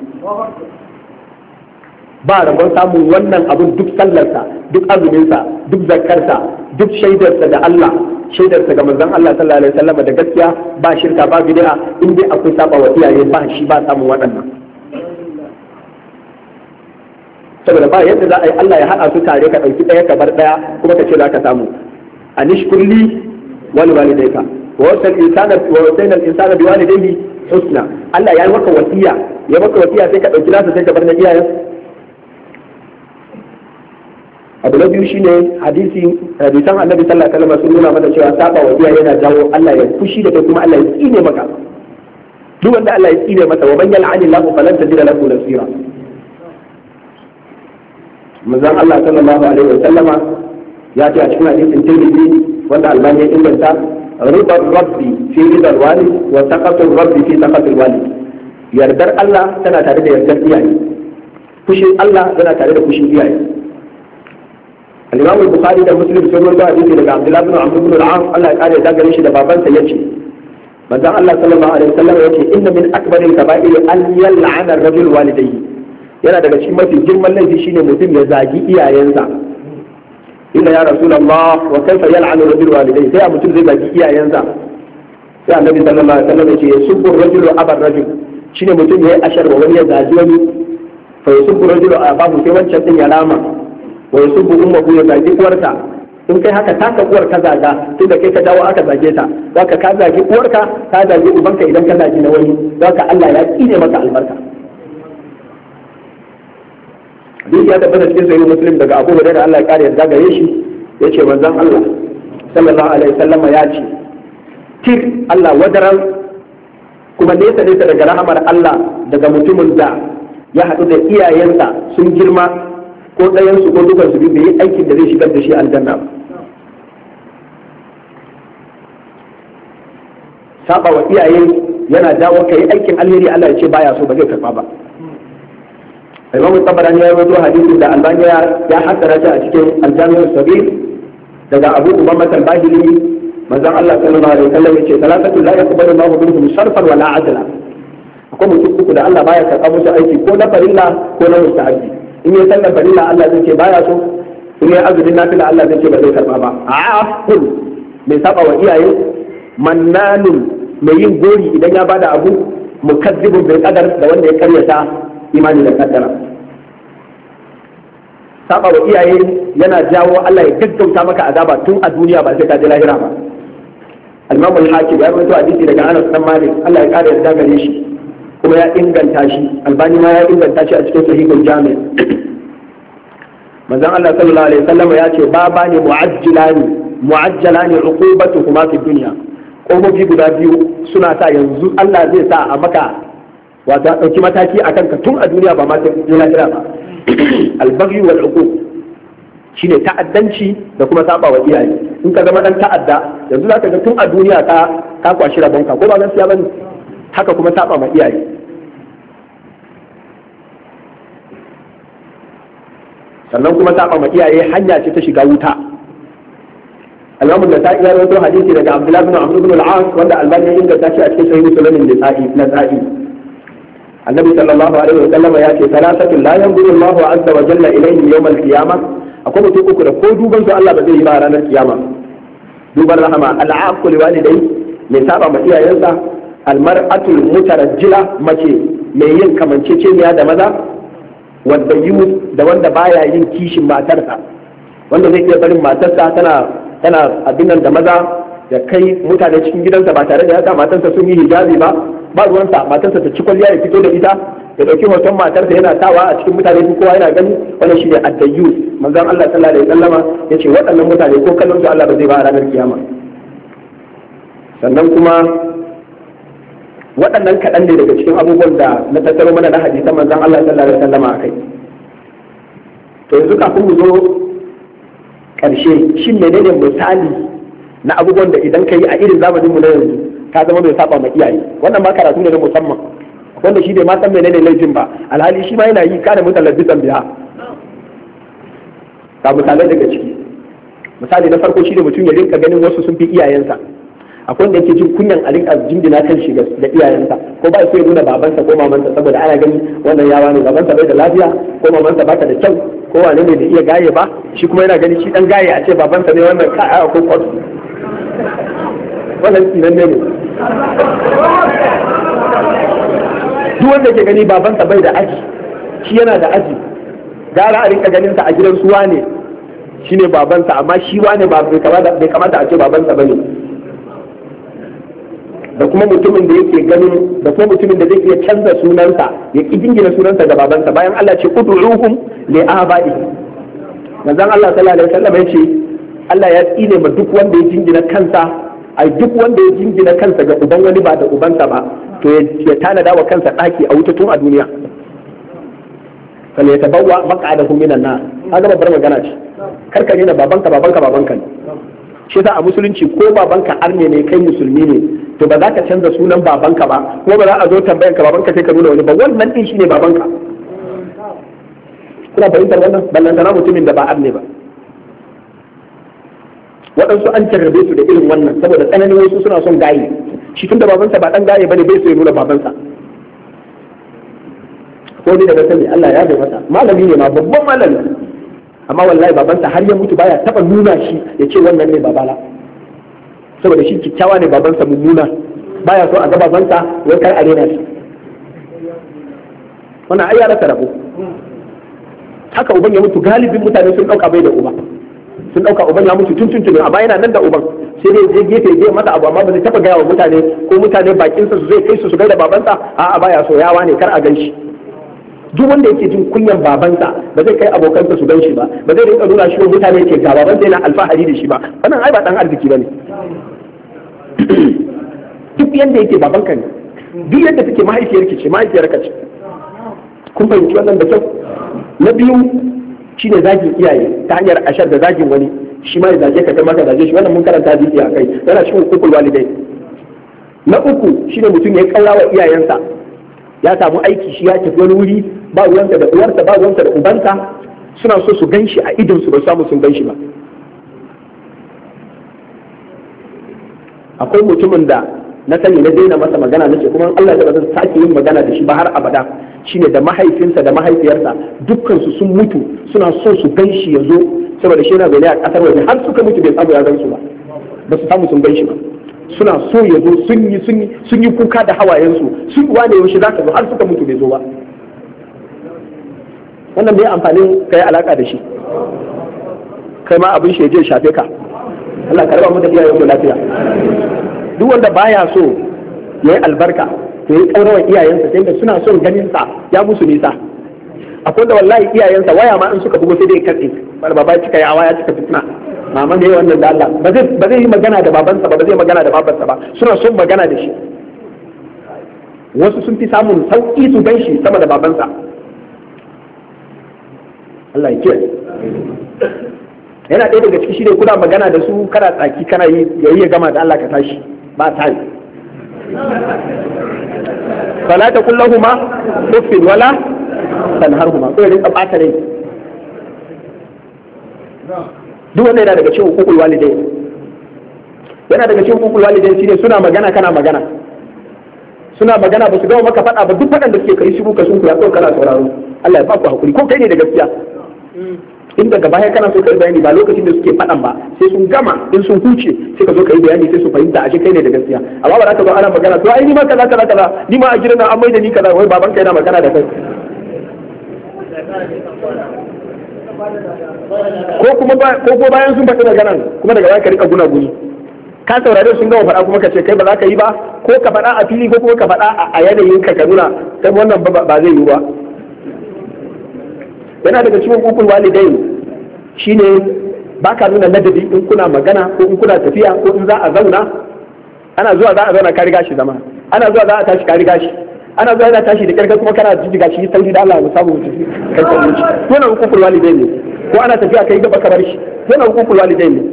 Ba rabon samun wannan abun duk sallarsa, duk azuminsa, duk zakarsa, duk shaidarsa da Allah, shaidarsa ga manzon Allah sallallahu alaihi wasallam da gaskiya, ba shirka ba bid'a, in dai akwai saba wa iyaye ba shi ba samun waɗannan. Saboda ba yadda za a yi Allah ya haɗa su tare ka ɗauki ɗaya ka bar ɗaya kuma ka ce za ka samu. Anishkurli wal walidayka wa wasal insana wa wasayna al insana bi walidayhi husna. Allah ya yi maka wasiya, ya maka wasiya sai ka ɗauki nasa sai ka bar na iyayen. Abu na biyu shine hadisi hadisan Annabi sallallahu alaihi wasallam sun nuna mana cewa saba wa iyaye yana jawo Allah ya fushi da kai kuma Allah ya tsine maka. Duk wanda Allah ya tsine masa wa man yal'ani Allahu falan tajida lahu nasira. Manzon Allah sallallahu alaihi wasallam ya ce a cikin hadisin Tirmidhi wanda Albani ya inganta, ridar rabbi fi ridar walid wa saqatul rabbi fi saqatul walid. Yardar Allah tana tare da yardar iyaye, fushin Allah yana tare da fushin iyaye. Al-Imam Bukhari da Muslim sun rawaito hadisi daga Abdullah ibn Amr ibn al-As, Allah ya kare da gare shi da babansa yace manzon Allah sallallahu alaihi wasallam yace inna min akbaril kaba'ir an yal'ana ar-rajul walidayhi. Yana daga cikin mafi girman laifi shine mutum ya zagi iyayensa. Inna ya Rasulullah wa kaifa yal'anu ar-rajul walidayhi, sai mutum zai zagi iyayensa. Sai Annabi sallallahu alaihi wasallam yace yasubbu ar-rajulu aba ar-rajul, shine mutum yayi ashar wa wani ya zagi wani, fa yasubbu ar-rajulu abahu, sai wancan din ya rama. Wa yasubbu ummuhu, ya zagi uwarka. In kai haka taka uwar ka zaga, tunda kai ka dawo aka zage ta, zaka ka zagi uwarka, ka zagi ubanka idan ka zagi na wani, zaka Allah ya kine maka albarka. Duk ya tabbata cikin sahih Muslim daga Abu Hurairah, Allah ya kare yarda gare shi, yace manzon Allah sallallahu alaihi wasallam ya ce tir Allah wadaran kuma nesa nesa daga rahamar Allah daga mutumin da ya haɗu da iyayensa sun girma ko ɗayansu ko dukansu biyu bai yi aikin da zai shigar da shi aljanna ba. Saba wa iyaye yana dawo ka yi aikin alheri Allah ya ce baya so, ba zai karɓa ba. Imam Tabarani ya rawaito hadisin da Albani ya hasara shi a cikin Al-Jami' as-Saghir daga Abu Umama al-Bahili, manzon Allah sallallahu alaihi wasallam yace salatu la yaqbalu Allahu minhum sarfan wala adla. Akwai mutum uku da Allah baya karɓa musu aiki ko na farilla ko na mustahabi. In ya sallar farilla Allah zai ce baya so, in ya azumin nafila Allah zai ce ba zai karba ba. A'afun mai saba wa iyaye, mannanun mai yin gori idan ya bada abu, mukazzibun bil qadar da wanda ya karyata imani da kaddara. Saba wa iyaye yana jawo Allah ya gaggauta maka azaba tun a duniya ba sai ka je lahira ba. Al-Imam al-Hakim ya rawaito hadisi daga Anas bin Malik, Allah ya kare yarda gare shi, kuma ya inganta shi. Albani ma ya inganta shi a cikin Sahihul Jami'. manzon Allah sallallahu alaihi wasallam ya ce baba ne mu'ajjalani mu'ajjalani uqubatuhuma fi dunya, kofofi guda biyu suna sa yanzu Allah zai sa a maka wato a ɗauki mataki a kanka tun a duniya ba ma sai lahira ba. Albaghi wal uquq shine ta'addanci da kuma saba wa iyaye. In ka zama dan ta'adda yanzu zaka ga tun a duniya ka ka kwashi rabonka, ko ba gaskiya bane? Haka kuma saba ma iyaye. Sannan kuma saba ma iyaye hanya ce ta shiga wuta. Al-Imam an-Nasa'i ya rawaito hadisi daga Abdullah bin Amr bin al-As wanda Albani ya inganta shi a cikin Sahih Muslim an-Nasa'i. Annabi sallallahu alaihi wa sallam ya ce salasatu la yanzuru Allahu azza wa jalla ilayhim yawm al-qiyamah. Akwai mutum uku da ko duban su Allah ba zai yi ba ranar kiyama. Duban rahama, al-aqu li walidai, mai saba ma iyayensa, al-mar'atul mutarajjila, mace mai yin kamanceceniya da maza, wanda yi da wanda baya yin kishin matarsa, wanda zai iya barin matarsa tana tana abin nan da maza da kai mutane cikin gidansa ba tare da ya sa matarsa sun yi hijabi ba, ba ruwansa matarsa ta ci kwalliya ya fito da ita, ya dauki hoton matarsa yana sawa a cikin mutane ko kowa yana gani, wannan shine ad-dayyus. Manzon Allah sallallahu alaihi wasallama yace waɗannan mutane ko kallon su Allah ba zai ba a ranar kiyama. Sannan kuma waɗannan kaɗan ne daga cikin abubuwan da na tattaro mana na hadisan manzon Allah sallallahu alaihi wasallama akai. To yanzu kafin mu zo ƙarshe, shin menene misali na abubuwan da idan ka yi a irin zamaninmu na yanzu ka zama mai saba ma iyaye? Wannan ma karatu ne na musamman, wanda shi bai ma san menene laifin ba, alhali shi ma yana yi kana mutalabbisan biha. Ga misalai daga ciki. Misali na farko shi ne mutum ya rinka ganin wasu sun fi iyayensa. Akwai wanda yake jin kunyan a rinka jingina kan shi da iyayensa, ko ba sai ya nuna babansa ko mamansa saboda ana gani wannan yawa ne, babansa bai da lafiya ko mamansa bata da kyau ko wane ne da iya gaye ba, shi kuma yana gani shi dan gaye a ce babansa ne wannan ka'a ko kwat. Wannan tsinan ne. Duk wanda ke gani babansa bai da aji, shi yana da aji, gara a rinka ganin sa a gidan suwa ne shine babansa, amma shi wane ba bai kamata a ce babansa bane. Da kuma mutumin da yake ganin da kuma mutumin da zai iya canza sunansa ya ki jingina sunansa da babansa, bayan Allah ce ud'uhum li aba'ihim. Manzon Allah sallallahu alaihi wasallam ya ce Allah ya tsine ma duk wanda ya jingina kansa ai duk wanda ya jingina kansa ga uban wani ba da ubansa ba, to ya tanada wa kansa daki a wuta tun a duniya. Fal yatabawwa maq'adahu minan nar. Kaga babbar magana ce. Karka ne na babanka babanka babanka ne. Shi yasa a musulunci ko babanka arne ne kai musulmi ne, to ba za ka canza sunan babanka ba, kuma ba za a zo tambayan ka babanka sai ka nuna wani ba, wannan din shine babanka. Kuna fahimtar wannan? Ballantana mutumin da ba arne ba. Waɗansu an jarrabe su da irin wannan saboda tsananin wasu suna son gaye, shi tun da babansa ba ɗan gaye bane bai so ya nuna babansa. Ko ni daga sani Allah ya bai masa malami ne ma, babban malami, amma wallahi babansa har ya mutu baya taba nuna shi ya ce wannan ne babana, saboda shi kyakkyawa ne babansa mummuna, baya so a ga babansa wai kar a rena shi. Wannan ai ya rasa rabo. Haka uban ya mutu, galibin mutane sun ɗauka bai da uba, sun ɗauka uban ya mutu tun tun tun, amma yana nan da uban, sai dai je gefe zai masa abu amma ba zai taɓa gaya wa mutane ko mutane bakinsa su zai kai su su gaida babansa, a'a baya so, yawa ne kar a gan shi. Duk wanda yake jin kunyan babansa ba zai kai abokansa su gan shi ba, ba zai rinka nuna shi wa mutane ke ga babansa yana alfahari da shi ba, wannan ai ba dan arziki bane. Duk yanda yake babanka ne, duk yadda take mahaifiyarki ce mahaifiyarka ce. Kun fahimci wannan da kyau? Na biyu shine zagin iyaye ta hanyar ashar da zagin wani, shi ma ya zage ka kai maka zage shi, wannan mun karanta hadisi a kai, yana cikin hukukul walidai. Na uku shine mutum ya kaura wa iyayensa, ya samu aiki shi ya tafi wani wuri ba ruwansa da uwarsa ba ruwansa da ubansa, suna so su gan shi a idonsu ba samu sun gan shi ba. Akwai mutumin da na sani na daina masa magana nace kuma Allah ya zan sake yin magana da shi ba har abada, shine da mahaifinsa da mahaifiyarsa dukkan su sun mutu suna so su gan shi ya zo, saboda shi yana zaune a kasar waje har suka mutu bai samu ya gan su ba, ba su samu sun gan shi ba. Suna so ya zo, sun yi sun yi sun yi kuka da hawayensu, sun wane yaushe za ka zo, har suka mutu bai zo ba. Wannan bai amfanin ka yi alaka da shi, kai ma abin shi ya je shafe ka. Allah ka raba mu da iyayen mu lafiya. Duk wanda baya so ya yi albarka to ya kaurawa iyayensa sai da suna son ganin sa ya musu nisa. akwai da wallahi iyayensa waya ma in suka bugo sai dai katse baba cika ya waya cika fitina mama ne wannan da Allah ba zai ba zai yi magana da babansa ba ba zai magana da babansa ba suna son magana da shi. Wasu sun fi samun sauki su gan shi sama da babansa. Allah ya kiyaye. Yana ɗaya daga ciki shi ne kuna magana da su kana tsaki kana yi yayi ya gama da Allah ka tashi ba tare. Fala ta kullahuma uffin wala tanharhuma ko rinka bata rai. Duk wanda yana daga cikin hukukul walidai. Yana daga cikin hukukul walidai shine suna magana kana magana. Suna magana ba su gama maka faɗa ba duk faɗan da suke kai shiru ka sun kuya kawai kana sauraro. Allah ya ba ku hakuri ko kai ne da gaskiya. In daga baya kana so kai bayani ba lokacin da suke faɗan ba sai sun gama in sun huce sai ka zo ka yi bayani sai su fahimta ashe kai ne da gaskiya amma ba za ka zo ana magana to ai ni ma kaza kaza kaza ni ma a gidan nan an maida ni kaza wai baban kai yana magana da kai ko kuma ko ko bayan sun faɗi maganan kuma daga baya ka rika guna guni ka saurare sun gama faɗa kuma ka ce kai ba za ka yi ba ko ka faɗa a fili ko kuma ka faɗa a yanayin ka ka nuna sai wannan ba zai yi ba. Yana daga cikin hukukul walidai shine baka nuna ladabi in kuna magana ko in kuna tafiya ko in za a zauna ana zuwa za a zauna ka riga shi zama ana zuwa za a tashi ka riga shi ana zuwa za a tashi da karkar kuma kana jijjiga shi sauri da Allah ya samu wuce kai ka wuce to na hukukul walidai ne ko ana tafiya kai gaba ka bar shi to na hukukul walidai ne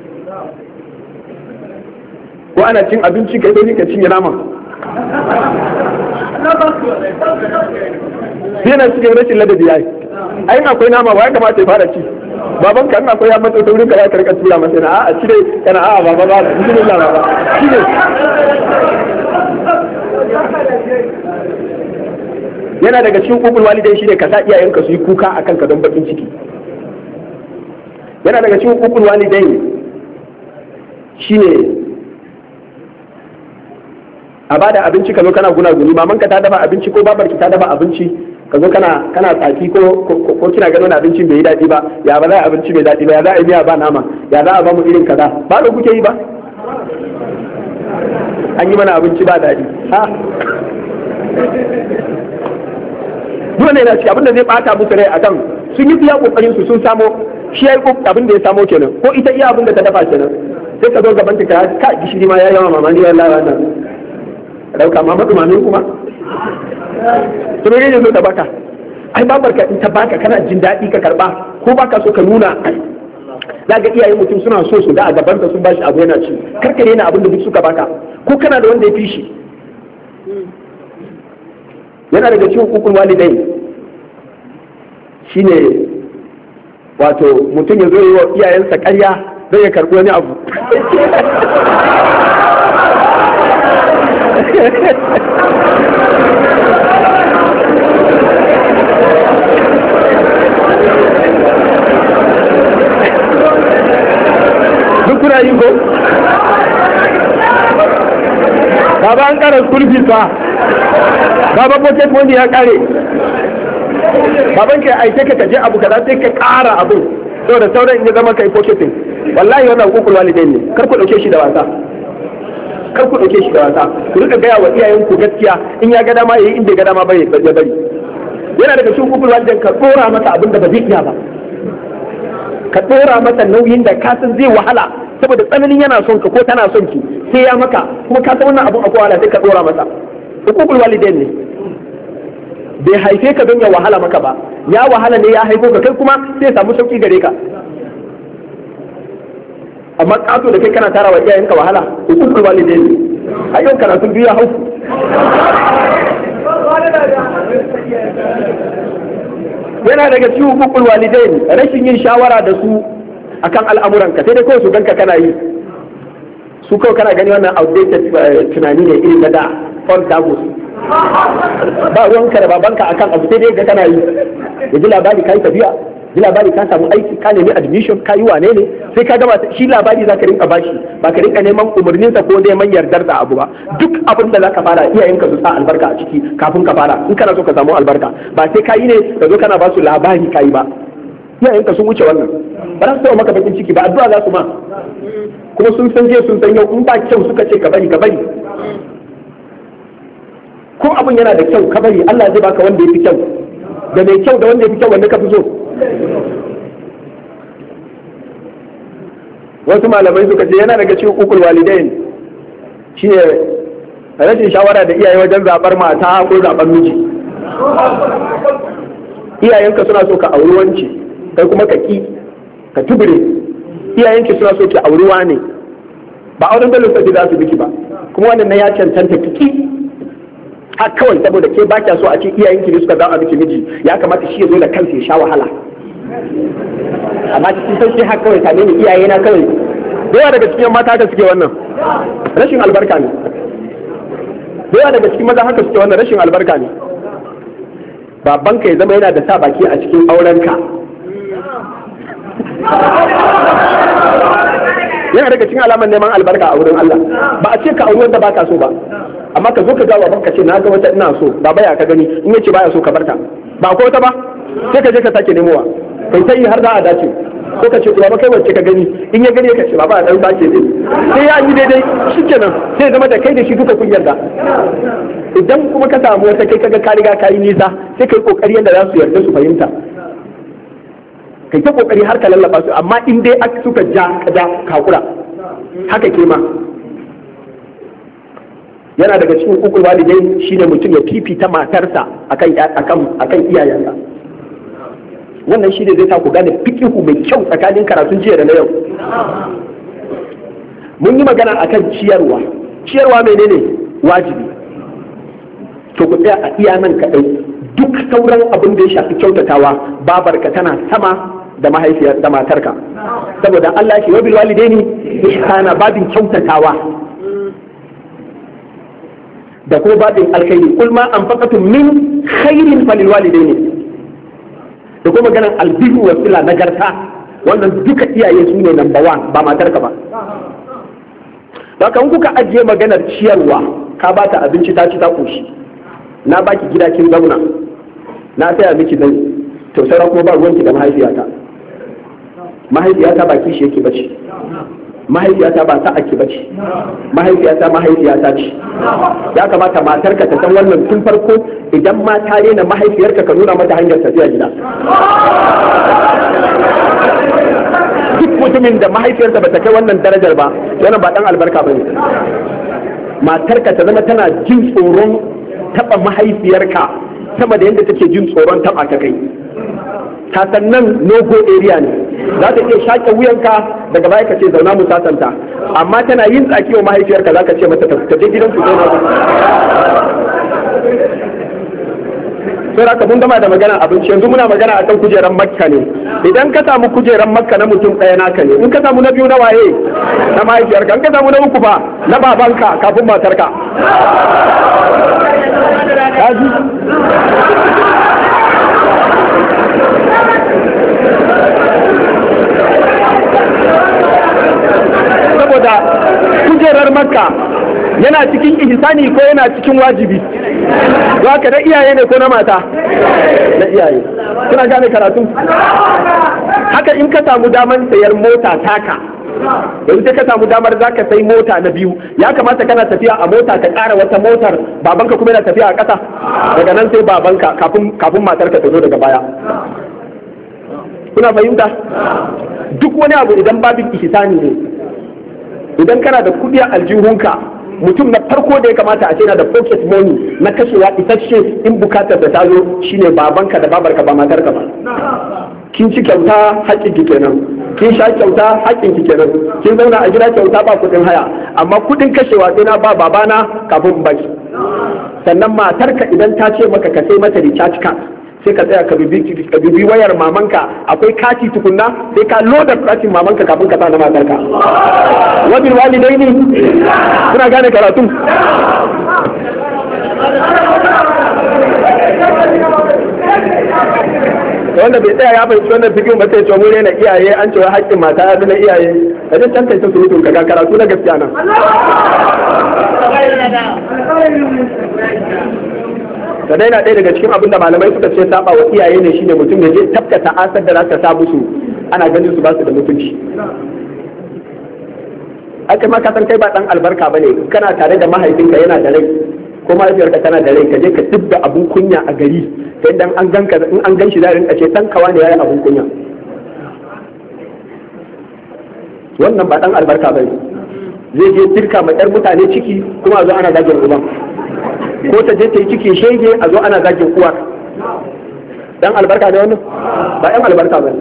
ko ana cin abinci kai sai ka cinye nama sai na cikin rashin ladabi yayi ai akwai nama ba ya kamata ya fara ci baban ka ina akwai ya mata saurin ka ya karka tura masa na a cire kana a baba ba bismillah baba shine yana daga cikin hukukul walidai shine ka sa iyayenka su yi kuka akan ka don bakin ciki. Yana daga cikin hukukul walidai shine a bada abinci ka zo kana gunaguni mamanka ta dafa abinci ko babarki ta dafa abinci ka zo kana kana tsaki ko ko kina ganin abincin bai yi daɗi ba ya ba za a abinci bai daɗi ba ya za a yi miya ba nama ya za a ba mu irin kaza ba da kuke yi ba an yi mana abinci ba daɗi ha dole yana ci abin da zai bata musu rai akan sun yi iya kokarin su sun samo shi yayi abin da ya samo kenan ko ita iya abin da ta dafa kenan sai ka zo gaban ta ka gishiri ma ya yawa mamani wallahi wannan dauka ma madu mamin kuma to me ne zo ta baka ai babarka in ta baka kana jin daɗi ka karba ko baka so ka nuna zaga iyaye mutum suna so su da a gaban sun bashi abu yana ci karkare na abin da duk suka baka ko kana da wanda ya fi shi yana daga cikin hukukul walidai shine wato mutum ya zo yi wa iyayensa ƙarya don ya karɓi wani abu duk kuna yi ko? Baba an ƙara school fees fa baba pocket money ya ƙare baban ka aike ka kaje abu kaza sai ka ƙara abu saboda sauran ya zama kai pocketing wallahi wannan hukukul walidain ne kar ku dauke shi da wasa kar ku dauke shi da wasa ku rika gaya wa iyayen ku gaskiya in ya ga dama yayi in bai ga dama bai ya bari yana daga cikin hukukul walidain ka dora masa abin da ba zai iya ba ka dora masa nauyin da ka san zai wahala saboda tsananin yana son ka ko tana son ki sai ya maka kuma ka san wannan abun akwai wahala sai ka dora masa hukukul walidain ne bai haife ka don ya wahala maka ba ya wahala ne ya haifo ka kai kuma sai samu sauki gare ka amma kato da kai kana tara wa iyayenka wahala hukukul walidain ne a yau kana sun biya hauku yana daga cikin hukukul walidain rashin yin shawara da su akan al'amuranka sai dai kawai su ganka kana yi su kawai kana gani wannan outdated tunani ne irin na da Paul Dagos ba ruwanka da babanka akan abu sai dai ga kana yi ya ji labari ka yi tafiya ji labari ka samu aiki ka nemi admission ka yi wane ne sai ka gaba shi labari za ka rinka bashi ba ka rinka neman umarninsa ko neman yardar da abu ba duk abin da za ka fara iyayenka su sa albarka a ciki kafin ka fara in kana so ka samu albarka ba sai ka yi ne ka zo kana ba su labari ka yi ba iyayenka sun wuce wannan ba za su maka bakin ciki ba addu'a za su ma kuma sun san je sun san yau in ba kyau suka ce ka bari ka bari ko abin yana da kyau ka bari Allah zai baka wanda ya fi kyau da mai kyau da wanda ya fi kyau wanda ka fi so. Wasu malamai suka ce yana daga cikin ukul walidain shi ne rashin shawara da iyaye wajen zaɓar mata ko zaɓar miji. Iyayenka suna so ka auri wance kai kuma ka ki ka tubure, iyayenki suna so ki auri wane ba auren dole sai za su biki ba, kuma wannan ya cancanta kiki har kawai saboda ke ba kya so a ce iyayenki ne suka zaɓa miki miji, ya kamata shi ya zo da kansa ya sha wahala. Amma cikin sauki har kawai same ni iyaye na kawai. Yawa daga cikin mata haka suke wannan rashin albarka ne. Yawa daga cikin maza haka suke wannan rashin albarka ne. Babanka ya zama yana da sa baki a cikin aurenka. Yana daga cikin alamar neman albarka a wurin Allah. Ba a ce ka auri wanda baka so ba, amma ka zo ka ga babanka ce na ga wata ina so, baba ya ka gani, in yace baya so ka barta. Ba ko wata ba sai ka je ka sake nemowa. Kai sai har za a dace. Ko ka ce baba kai wacce ka gani, in ya gani ka ce baba dan sake ne. Sai ya yi daidai shikenan sai zama da kai da shi duka kun yarda. Idan kuma ka samu wata kai kaga ka riga ka yi nisa sai kai kokari yadda za su yarda su fahimta. Kai ta kokari har ka lallaba su, amma in dai aka suka ja ka ja kakura haka ke ma. Yana daga cikin ukul walidai shine mutum ya fifita matarsa akan akan akan iyayensa. Wannan shi ne zai sa ku gane fikihu mai kyau tsakanin karatun jiya da na yau. Mun yi magana akan ciyarwa. Ciyarwa menene? Wajibi. To ku tsaya a iya nan kaɗai. Duk sauran abin da ya shafi kyautatawa babarka tana sama da mahaifiyar da matarka. Saboda Allah ya ce wa bil walidaini ihsana, babin kyautatawa. Da kuma babin alkhairi. Kul ma anfaqatum min khairin falil walidaini. Da kuma maganar albihu wa sila nagarta, wannan duka iyaye su ne number one ba matarka ba. Baka in kuka ajiye maganar ciyarwa, ka ba ta abinci ta ci ta koshi, na baki gida kin zauna, na saya miki dan to sai kuma ba ruwanki da mahaifiyata. Mahaifiyata ba kishi yake bace, mahaifiyata ba sa'a ki bace, mahaifiyata mahaifiyata ce. Ya kamata matarka ta san wannan tun farko. Idan ma ta rena mahaifiyarka ka nuna mata hanyar tafiya gida. Duk mutumin da mahaifiyarsa ba ta kai wannan darajar ba yana ba dan albarka bane. Matarka ta zama tana jin tsoron taba mahaifiyarka sama da yadda take jin tsoron taba ta kai. Ta san nan no go area ne, za ta iya shaƙe wuyanka daga baya ka ce zauna mu sasanta, amma tana yin tsaki wa mahaifiyarka za ka ce mata ta je gidan ku zauna. Sai haka mun gama da magana abinci, yanzu muna magana akan kujeran makka ne. Idan ka samu kujeran makka na mutum ɗaya naka ne, in ka samu na biyu na waye na mahaifiyarka, in ka samu na uku fa na babanka kafin matarka. Kaji? Saboda kujerar makka yana cikin ihsani ko yana cikin wajibi? Za ka da iyaye ne ko na mata? Na iyaye. Kuna gane karatu? Haka in ka samu damar sayar mota taka, yanzu sai ka samu damar za ka sai mota na biyu, ya kamata kana tafiya a mota ka ƙara wata motar, babanka kuma yana tafiya a ƙasa, daga nan sai babanka kafin matarka ta zo daga baya. Kuna fahimta? Duk wani abu idan babin ihsani ne, idan kana da kudi a aljihunka, mutum na farko da ya kamata a ce na da pocket money na kashewa isasshe in bukatar da ta zo shine babanka da babarka ba matarka ba. Kin ci kyauta haƙƙin ki kenan, kin sha kyauta haƙƙin ki kenan, kin zauna a gida kyauta ba kuɗin haya, amma kuɗin kashewa sai na ba babana kafin in baki. Sannan matarka idan ta ce maka ka sai mata recharge card, sai ka tsaya ka bibi wayar mamanka, akwai kati tukunna sai ka loda katin mamanka kafin ka sa na matarka. Wabil walidaini, kuna gane karatu? Wanda bai tsaya ya fahimci wannan fikin ba sai ce mu na iyaye, an cewa haƙƙin mata ya na iyaye, da duk can kai ta surutun ka ga karatu na gaskiya nan. Da dai na ɗaya daga cikin abin da malamai suka ce saba wa iyaye ne shine mutum ya je tabkata asar da za ta sa musu, ana ganin su ba su da mutunci. Aka ma ka san kai ba dan albarka bane, kana tare da mahaifinka yana da rai ko mahaifiyarka tana da rai ka je ka dubda abun kunya a gari sai dan an ganka in an gan shi za a rinka ce dan kawa ne yayi abun kunya, wannan ba dan albarka bane. Zai je tirka ma yar mutane ciki kuma a zo ana zagin uban, ko ta je ta yi ciki shege a zo ana zagin uwar. Dan albarka ne wannan? Ba yan albarka bane.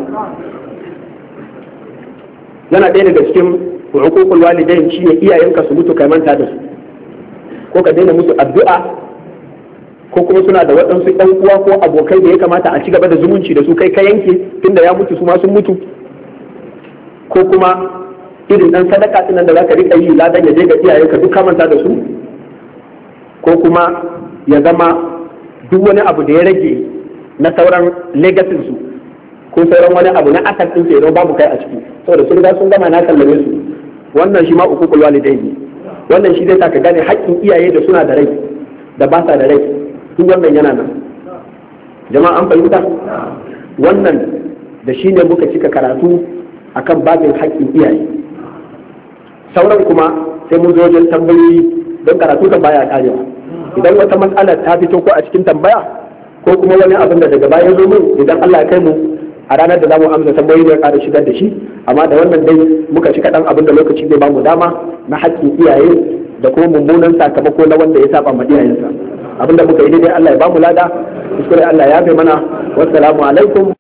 Yana ɗaya daga cikin hukukul walidain shine iyayenka su mutu kai manta da su, ko ka daina musu addu'a, ko kuma suna da waɗansu ɗan uwa ko abokai da ya kamata a ci gaba da zumunci da su kai ka yanke tunda ya mutu su ma sun mutu, ko kuma irin ɗan sadaka ɗin da za ka riƙa yi ladan ya je ga iyayenka duk ka manta da su, ko kuma ya zama duk wani abu da ya rage na sauran legacy su ko sauran wani abu na asal ɗin ke babu kai a ciki, saboda sun riga sun gama na sallame su. Wannan shi ma uququl walidain ne. Wannan shi zai sa ka gane haƙƙin iyaye da suna da rai da ba sa da rai, duk wannan yana nan. Jama'a an fahimta? Wannan da shi ne muka cika karatu akan babin haƙƙin iyaye. Sauran kuma sai mun zo wajen tambayoyi don karatu kan baya karewa. Idan wata matsala ta fito ko a cikin tambaya ko kuma wani abin da daga baya zo mun, idan Allah ya kai mu a ranar da za mu amsa tambayoyi ya ƙara shigar da shi, amma da wannan dai muka ci kaɗan abin da lokaci zai ba mu dama na haƙƙin iyaye da kuma mummunan sakamako na wanda ya saba ma iyayensa. Abin da muka yi daidai Allah ya ba mu lada, kuskure Allah ya bai mana. Wassalamu alaikum.